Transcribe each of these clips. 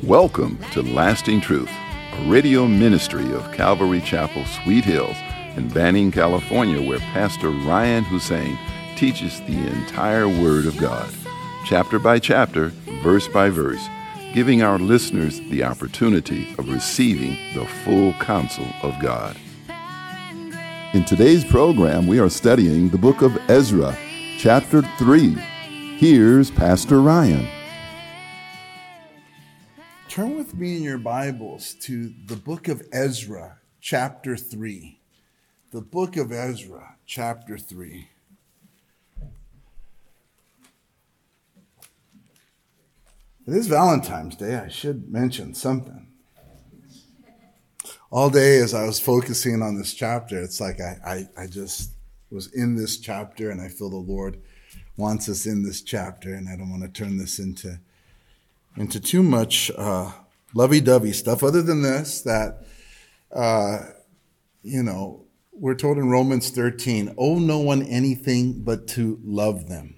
Welcome to Lasting Truth, a radio ministry of Calvary Chapel, Sweet Hills in Banning, California, where Pastor Ryan Hussein teaches the entire Word of God, chapter by chapter, verse by verse, giving our listeners the opportunity of receiving the full counsel of God. In today's program, we are studying the book of Ezra, chapter 3. Here's Pastor Ryan. Turn with me in your Bibles to the book of Ezra, chapter 3. The book of Ezra, chapter 3. It is Valentine's Day. I should mention something. All day as I was focusing on this chapter, it's like I just was in this chapter, and I feel the Lord wants us in this chapter, and I don't want to turn this into too much lovey-dovey stuff other than this, that, we're told in Romans 13, owe no one anything but to love them.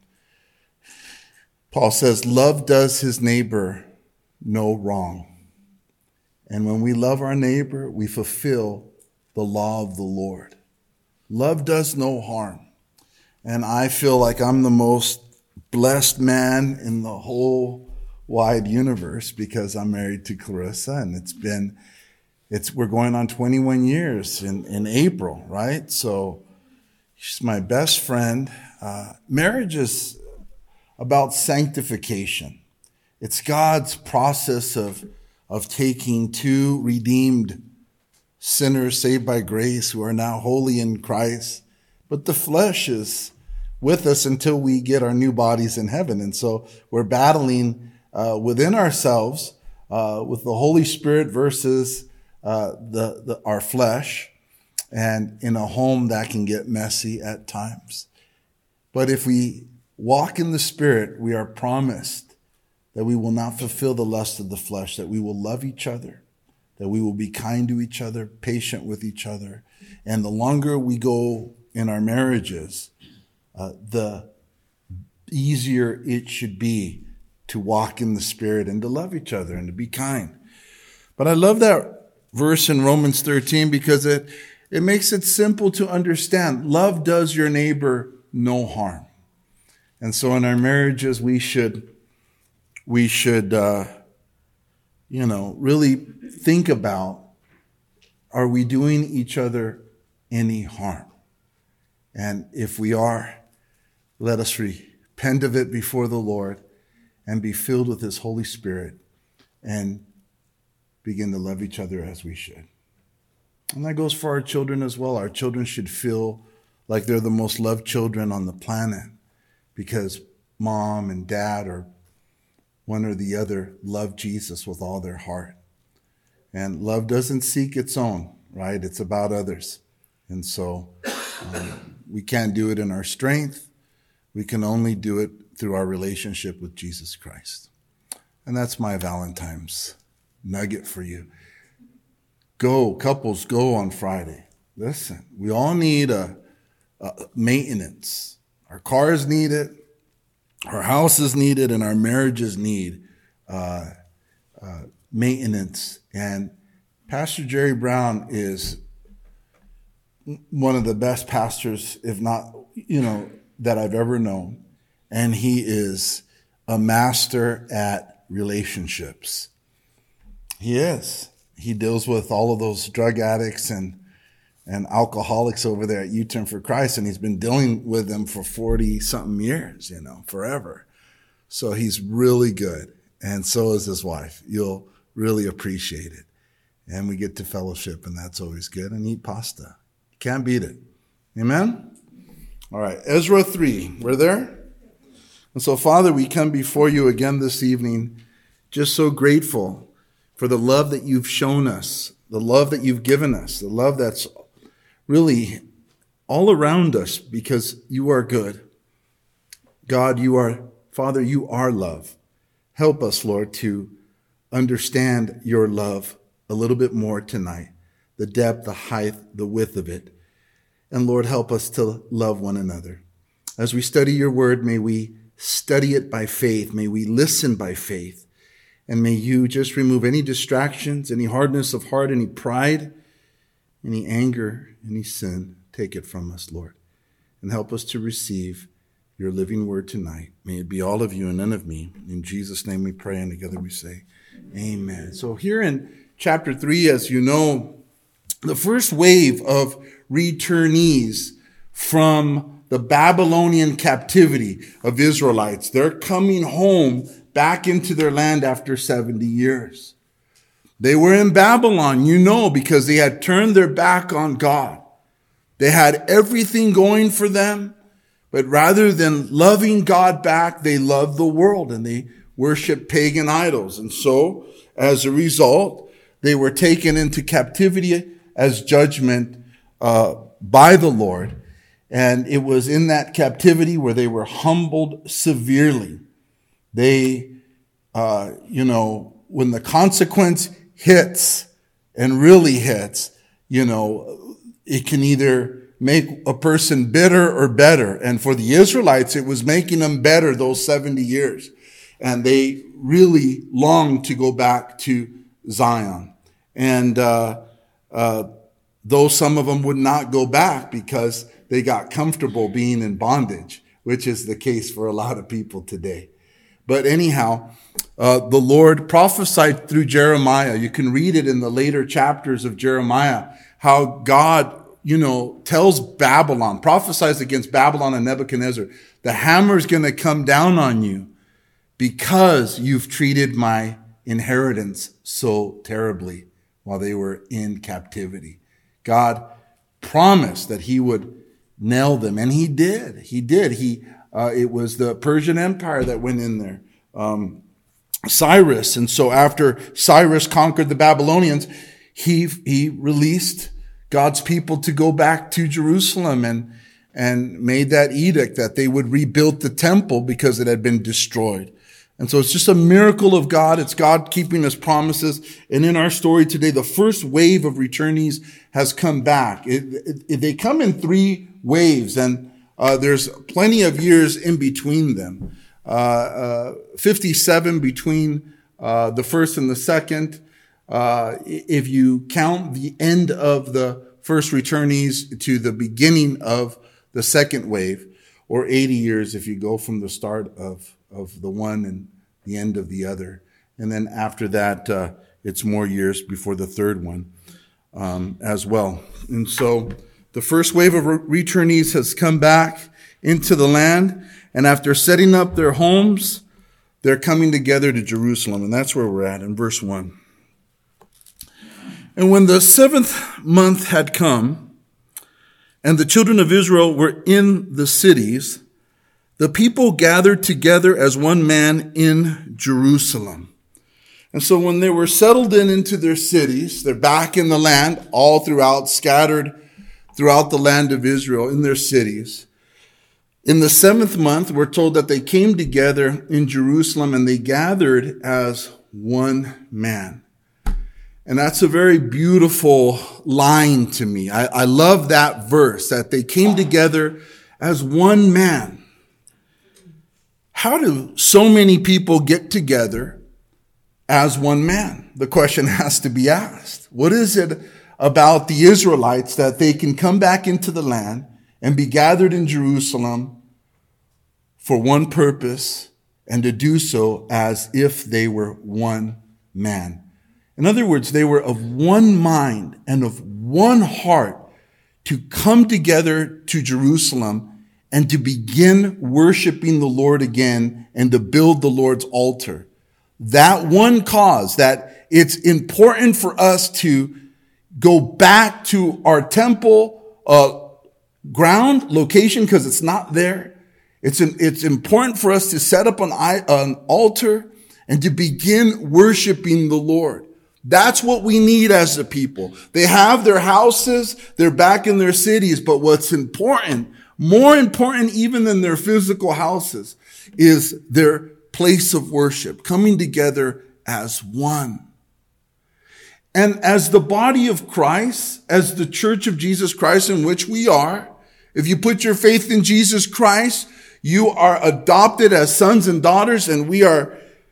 Paul says, love does his neighbor no wrong. And when we love our neighbor, we fulfill the law of the Lord. Love does no harm. And I feel like I'm the most blessed man in the whole wide universe because I'm married to Clarissa, and we're going on 21 years in April, right? So she's my best friend. Marriage is about sanctification. It's God's process of taking two redeemed sinners saved by grace who are now holy in Christ, but the flesh is with us until we get our new bodies in heaven. And so we're battling within ourselves with the Holy Spirit versus our flesh, and in a home that can get messy at times. But if we walk in the Spirit, we are promised that we will not fulfill the lust of the flesh, that we will love each other, that we will be kind to each other, patient with each other. And the longer we go in our marriages, the easier it should be to walk in the Spirit and to love each other and to be kind. But I love that verse in Romans 13 because it makes it simple to understand. Love does your neighbor no harm. And so in our marriages, we should really think about, are we doing each other any harm? And if we are, let us repent of it before the Lord and be filled with His Holy Spirit and begin to love each other as we should. And that goes for our children as well. Our children should feel like they're the most loved children on the planet because mom and dad or one or the other love Jesus with all their heart. And love doesn't seek its own, right? It's about others. And so we can't do it in our strength. We can only do it through our relationship with Jesus Christ. And that's my Valentine's nugget for you. Couples, go on Friday. Listen, we all need a maintenance. Our cars need it, our houses need it, and our marriages need maintenance. And Pastor Jerry Brown is one of the best pastors, if not, that I've ever known. And he is a master at relationships. He is. He deals with all of those drug addicts and alcoholics over there at U-Turn for Christ, and he's been dealing with them for 40-something years, forever. So he's really good, and so is his wife. You'll really appreciate it. And we get to fellowship, and that's always good, and eat pasta. Can't beat it. Amen? All right, Ezra 3. We're there? And so, Father, we come before you again this evening, just so grateful for the love that you've shown us, the love that you've given us, the love that's really all around us because you are good. God, Father, you are love. Help us, Lord, to understand your love a little bit more tonight, the depth, the height, the width of it. And Lord, help us to love one another. As we study your word, may we study it by faith. May we listen by faith. And may you just remove any distractions, any hardness of heart, any pride, any anger, any sin. Take it from us, Lord. And help us to receive your living word tonight. May it be all of you and none of me. In Jesus' name we pray, and together we say, amen. So here in chapter 3, as you know, the first wave of returnees from the Babylonian captivity of Israelites, they're coming home back into their land after 70 years. They were in Babylon, you know, because they had turned their back on God. They had everything going for them, but rather than loving God back, they loved the world and they worshiped pagan idols. And so, as a result, they were taken into captivity as judgment by the Lord. And it was in that captivity where they were humbled severely. They, when the consequence hits and really hits, it can either make a person bitter or better. And for the Israelites, it was making them better those 70 years. And they really longed to go back to Zion. And though some of them would not go back because they got comfortable being in bondage, which is the case for a lot of people today. But anyhow, the Lord prophesied through Jeremiah. You can read it in the later chapters of Jeremiah, how God, tells Babylon, prophesies against Babylon and Nebuchadnezzar, the hammer's going to come down on you because you've treated my inheritance so terribly while they were in captivity. God promised that he would nail them, and he did. He did. It was the Persian Empire that went in there. Cyrus. And so after Cyrus conquered the Babylonians, he released God's people to go back to Jerusalem and made that edict that they would rebuild the temple because it had been destroyed. And so it's just a miracle of God. It's God keeping his promises. And in our story today, the first wave of returnees has come back. They come in 3 waves, and there's plenty of years in between them. 57 between the first and the second. If you count the end of the first returnees to the beginning of the second wave, or 80 years if you go from the start of the one and the end of the other. And then after that, it's more years before the third one as well. And so the first wave of returnees has come back into the land, and after setting up their homes, they're coming together to Jerusalem. And that's where we're at in verse 1. And when the 7th month had come, and the children of Israel were in the cities, the people gathered together as one man in Jerusalem. And so when they were settled into their cities, they're back in the land, all throughout, scattered throughout the land of Israel in their cities. In the 7th month, we're told that they came together in Jerusalem and they gathered as one man. And that's a very beautiful line to me. I love that verse, that they came together as one man. How do so many people get together as one man? The question has to be asked. What is it about the Israelites that they can come back into the land and be gathered in Jerusalem for one purpose, and to do so as if they were one man? In other words, they were of one mind and of one heart to come together to Jerusalem and to begin worshiping the Lord again and to build the Lord's altar. That one cause, that it's important for us to go back to our temple ground location because it's not there. It's important for us to set up an altar and to begin worshiping the Lord. That's what we need as a people. They have their houses, they're back in their cities, but what's important, more important even than their physical houses, is their place of worship, coming together as one. And as the body of Christ, as the church of Jesus Christ in which we are, if you put your faith in Jesus Christ, you are adopted as sons and daughters, and we are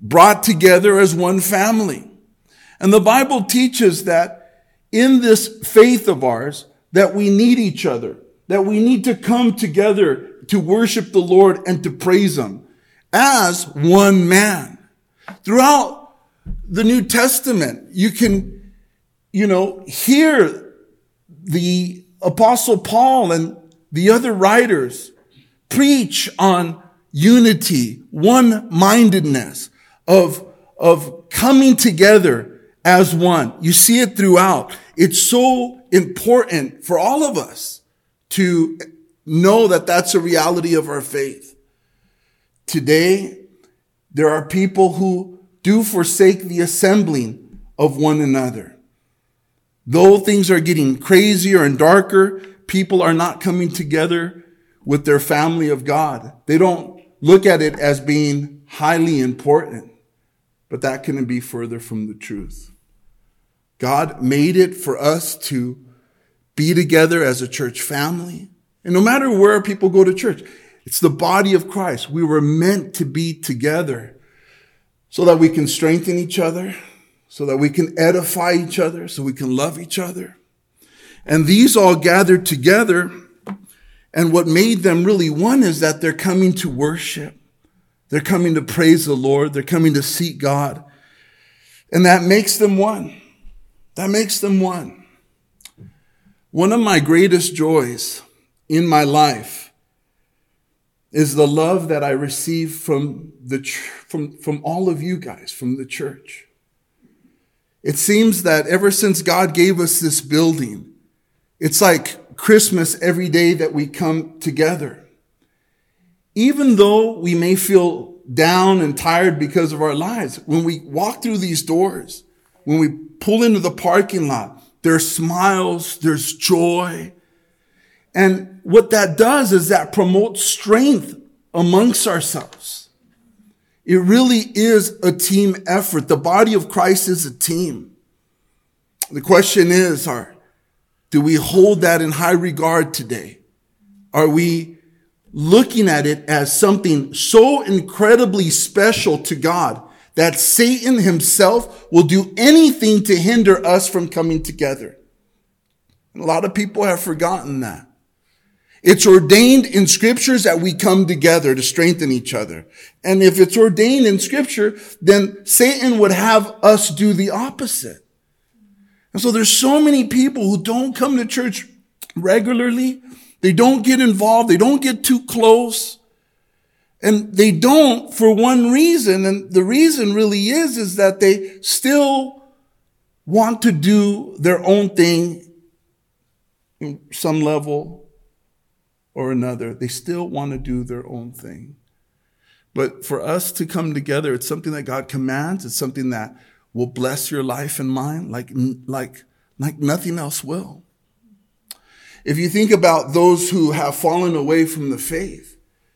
brought together as one family. And the Bible teaches that in this faith of ours, that we need each other, that we need to come together to worship the Lord and to praise Him as one man. Throughout the New Testament, you can, hear the Apostle Paul and the other writers preach on unity, one-mindedness, of coming together as one. You see it throughout. It's so important for all of us to know that that's a reality of our faith. Today, there are people who do forsake the assembling of one another. Though things are getting crazier and darker, people are not coming together with their family of God. They don't look at it as being highly important, but that couldn't be further from the truth. God made it for us to be together as a church family. And no matter where people go to church, it's the body of Christ. We were meant to be together so that we can strengthen each other, so that we can edify each other, so we can love each other. And these all gathered together. And what made them really one is that they're coming to worship. They're coming to praise the Lord. They're coming to seek God. And that makes them one. That makes them one. One of my greatest joys in my life is the love that I receive from from all of you guys, from the church. It seems that ever since God gave us this building, it's like Christmas every day that we come together. Even though we may feel down and tired because of our lives, when we walk through these doors, when we pull into the parking lot, there's smiles, there's joy. And what that does is that promotes strength amongst ourselves. It really is a team effort. The body of Christ is a team. The question is, do we hold that in high regard today? Are we looking at it as something so incredibly special to God that Satan himself will do anything to hinder us from coming together? And a lot of people have forgotten that. It's ordained in scriptures that we come together to strengthen each other. And if it's ordained in scripture, then Satan would have us do the opposite. And so there's so many people who don't come to church regularly. They don't get involved. They don't get too close. And they don't for one reason. And the reason really is that they still want to do their own thing in some level or another. They still want to do their own thing. But for us to come together, it's something that God commands. It's something that will bless your life and mine like nothing else will. If you think about those who have fallen away from the faith,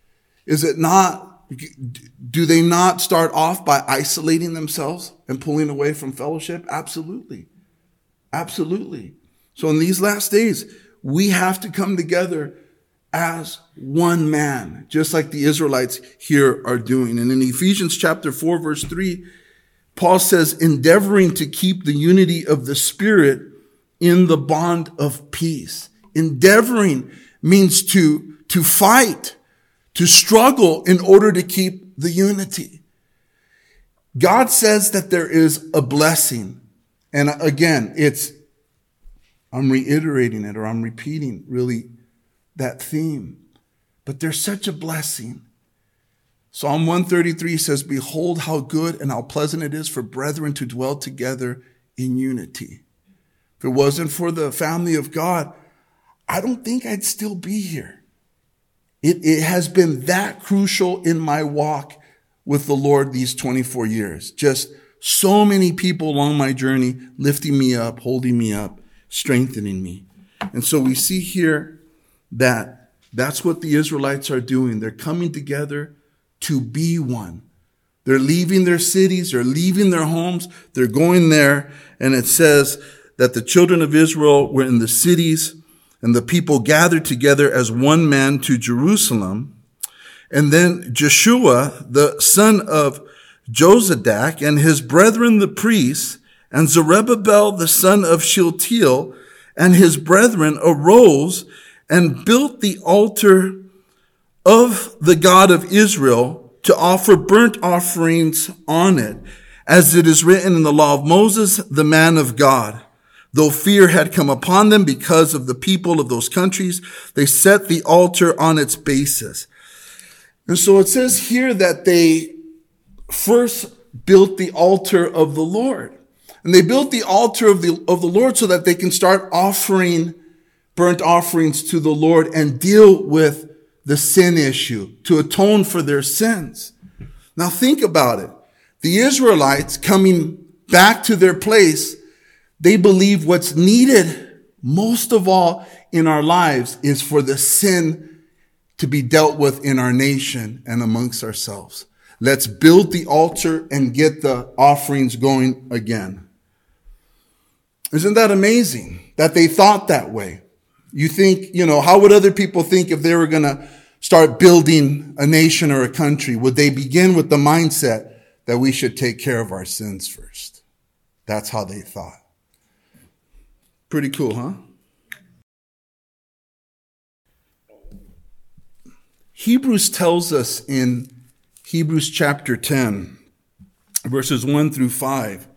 do they not start off by isolating themselves and pulling away from fellowship? Absolutely. Absolutely. So in these last days, we have to come together as one man, just like the Israelites here are doing. And in Ephesians chapter 4, verse 3, Paul says, endeavoring to keep the unity of the Spirit in the bond of peace. Endeavoring means to fight, to struggle in order to keep the unity. God says that there is a blessing. And again, I'm reiterating it, or I'm repeating really that theme. But there's such a blessing. Psalm 133 says, behold how good and how pleasant it is for brethren to dwell together in unity. If it wasn't for the family of God, I don't think I'd still be here. It has been that crucial in my walk with the Lord these 24 years. Just so many people along my journey lifting me up, holding me up, strengthening me. And so we see here that that's what the Israelites are doing. They're coming together to be one. They're leaving their cities, they're leaving their homes, they're going there. And it says that the children of Israel were in the cities, and the people gathered together as one man to Jerusalem. And then Joshua, the son of Jozadak and his brethren the priests, and Zerubbabel the son of Shealtiel and his brethren arose and built the altar of the God of Israel to offer burnt offerings on it, as it is written in the law of Moses, the man of God. Though fear had come upon them because of the people of those countries, they set the altar on its basis. And so it says here that they first built the altar of the Lord. And they built the altar of the Lord so that they can start offering burnt offerings to the Lord and deal with the sin issue, to atone for their sins. Now think about it. The Israelites coming back to their place, they believe what's needed most of all in our lives is for the sin to be dealt with in our nation and amongst ourselves. Let's build the altar and get the offerings going again. Isn't that amazing that they thought that way? You think, how would other people think if they were going to start building a nation or a country? Would they begin with the mindset that we should take care of our sins first? That's how they thought. Pretty cool, huh? Hebrews tells us in Hebrews chapter 10, verses 1 through 5,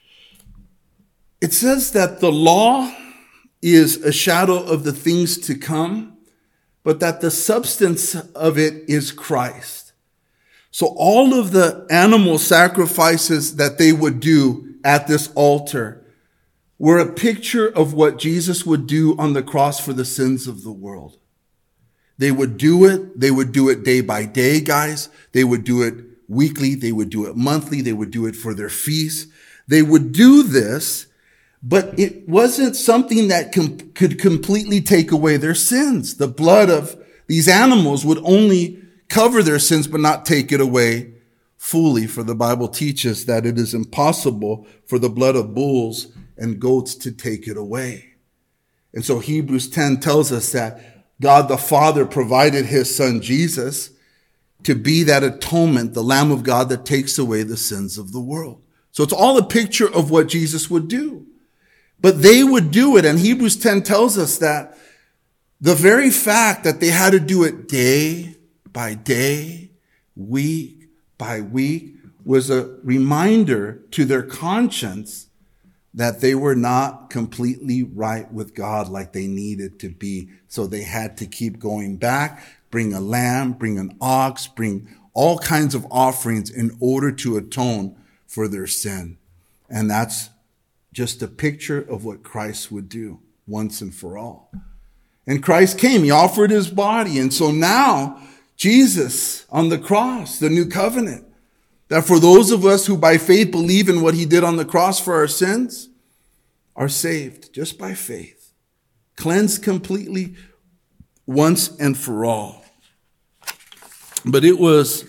it says that the law is a shadow of the things to come, but that the substance of it is Christ. So all of the animal sacrifices that they would do at this altar were a picture of what Jesus would do on the cross for the sins of the world. They would do it. They would do it day by day, guys. They would do it weekly. They would do it monthly. They would do it for their feasts. They would do this, but it wasn't something that could completely take away their sins. The blood of these animals would only cover their sins, but not take it away fully. For the Bible teaches that it is impossible for the blood of bulls and goats to take it away. And so Hebrews 10 tells us that God the Father provided his son Jesus to be that atonement, the Lamb of God that takes away the sins of the world. So it's all a picture of what Jesus would do. But they would do it, and Hebrews 10 tells us that the very fact that they had to do it day by day, week by week, was a reminder to their conscience that they were not completely right with God like they needed to be. So they had to keep going back, bring a lamb, bring an ox, bring all kinds of offerings in order to atone for their sin. And that's just a picture of what Christ would do once and for all. And Christ came, he offered his body. And so now Jesus on the cross, the new covenant, that for those of us who by faith believe in what he did on the cross for our sins, are saved just by faith, cleansed completely once and for all. But it was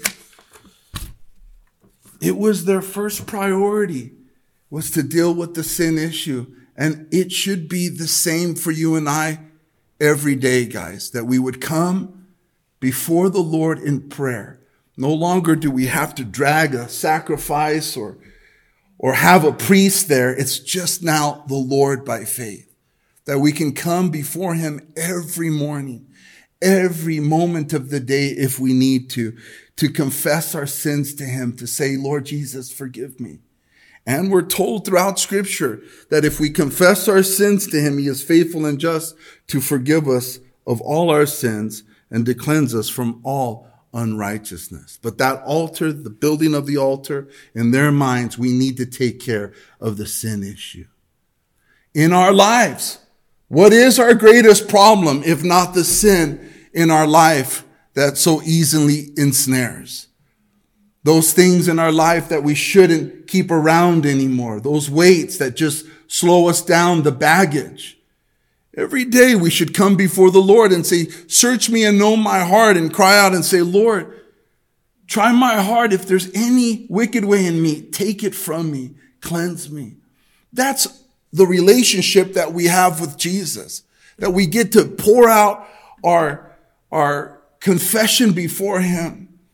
their first priority was to deal with the sin issue. And it should be the same for you and I every day, guys, that we would come before the Lord in prayer. No longer do we have to drag a sacrifice or have a priest there. It's just now the Lord by faith, that we can come before him every morning, every moment of the day if we need to confess our sins to him, to say, Lord Jesus, forgive me. And we're told throughout Scripture that if we confess our sins to him, he is faithful and just to forgive us of all our sins and to cleanse us from all unrighteousness. But that altar, the building of the altar, in their minds, we need to take care of the sin issue. In our lives, what is our greatest problem if not the sin in our life that so easily ensnares? Those things in our life that we shouldn't keep around anymore. Those weights that just slow us down, the baggage. Every day we should come before the Lord and say, search me and know my heart, and cry out and say, Lord, try my heart. If there's any wicked way in me, take it from me. Cleanse me. That's the relationship that we have with Jesus, that we get to pour out our confession before him.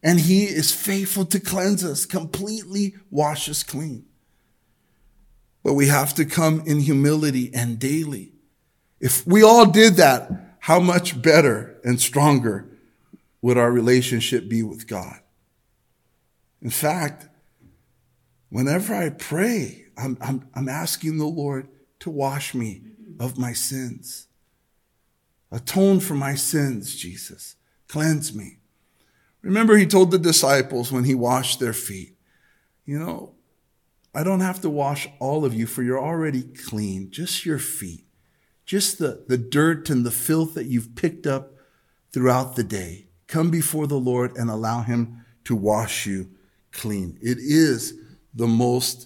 And he is faithful to cleanse us, completely wash us clean. But we have to come in humility and daily. If we all did that, how much better and stronger would our relationship be with God? In fact, whenever I pray, I'm asking the Lord to wash me of my sins. Atone for my sins, Jesus. Cleanse me. Remember, he told the disciples when he washed their feet, I don't have to wash all of you, for you're already clean. Just your feet. Just the dirt and the filth that you've picked up throughout the day. Come before the Lord and allow him to wash you clean. It is the most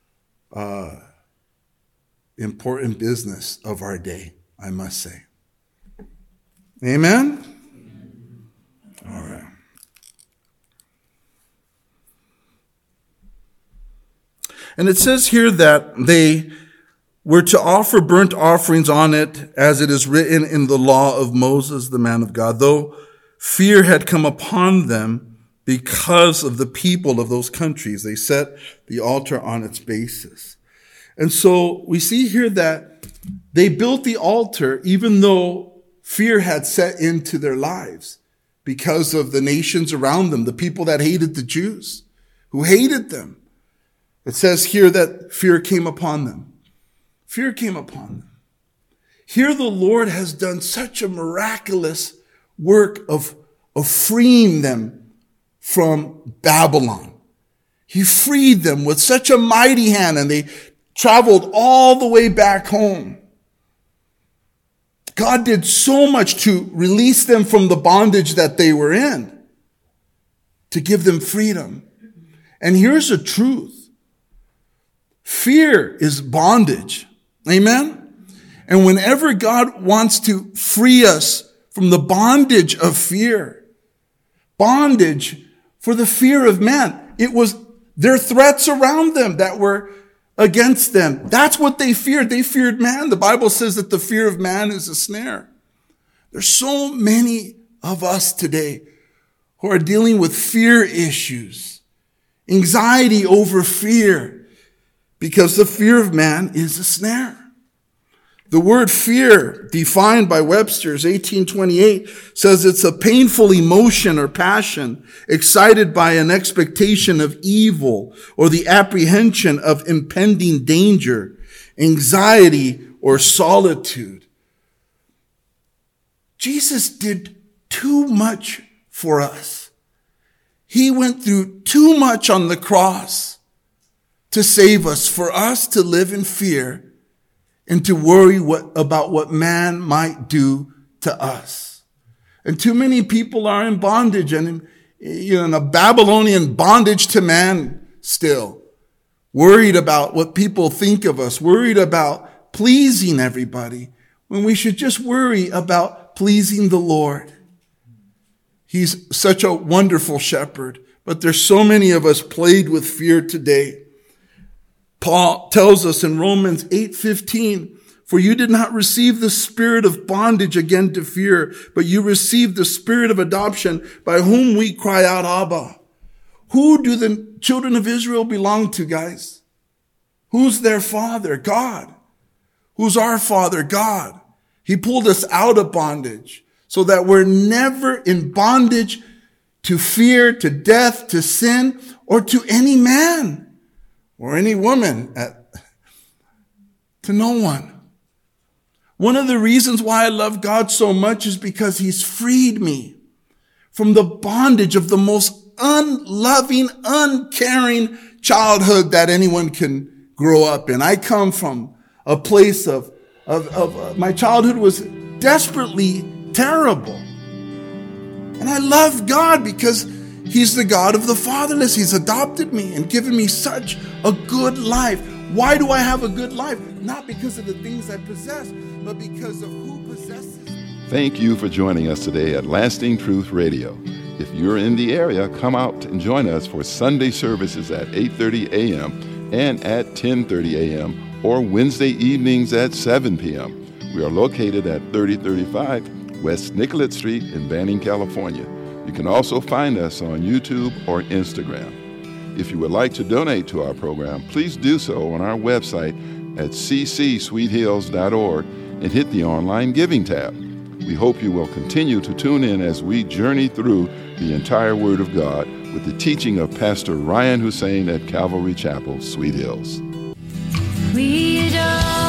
important business of our day, I must say. Amen? All right. And it says here that they were to offer burnt offerings on it, as it is written in the law of Moses, the man of God, though fear had come upon them because of the people of those countries. They set the altar on its basis. And so we see here that they built the altar even though fear had set into their lives because of the nations around them, the people that hated the Jews, who hated them. It says here that fear came upon them. Fear came upon them. Here the Lord has done such a miraculous work of freeing them from Babylon. He freed them with such a mighty hand, and they traveled all the way back home. God did so much to release them from the bondage that they were in, to give them freedom. And here's the truth. Fear is bondage. Amen? And whenever God wants to free us from the bondage of fear, bondage for the fear of man, it was their threats around them that were against them. That's what they feared. They feared man. The Bible says that the fear of man is a snare. There's so many of us today who are dealing with fear issues, anxiety over fear, because the fear of man is a snare. The word fear, defined by Webster's 1828, says it's a painful emotion or passion excited by an expectation of evil or the apprehension of impending danger, anxiety, or solitude. Jesus did too much for us. He went through too much on the cross to save us, for us to live in fear and to worry about what man might do to us. And too many people are in bondage and in a Babylonian bondage to man still, worried about what people think of us, worried about pleasing everybody, when we should just worry about pleasing the Lord. He's such a wonderful shepherd, but there's so many of us plagued with fear today. Paul tells us in Romans 8:15, for you did not receive the spirit of bondage again to fear, but you received the spirit of adoption by whom we cry out, Abba. Who do the children of Israel belong to, guys? Who's their father? God. Who's our father? God. He pulled us out of bondage so that we're never in bondage to fear, to death, to sin, or to any man. Or any woman, to no one. One of the reasons why I love God so much is because he's freed me from the bondage of the most unloving, uncaring childhood that anyone can grow up in. I come from a place of my childhood was desperately terrible. And I love God because he's the God of the fatherless. He's adopted me and given me such a good life. Why do I have a good life? Not because of the things I possess, but because of who possesses me. Thank you for joining us today at Lasting Truth Radio. If you're in the area, come out and join us for Sunday services at 8:30 a.m. and at 10:30 a.m. or Wednesday evenings at 7 p.m. We are located at 3035 West Nicollet Street in Banning, California. You can also find us on YouTube or Instagram. If you would like to donate to our program, please do so on our website at ccsweethills.org and hit the online giving tab. We hope you will continue to tune in as we journey through the entire Word of God with the teaching of Pastor Ryan Hussein at Calvary Chapel, Sweet Hills. We adore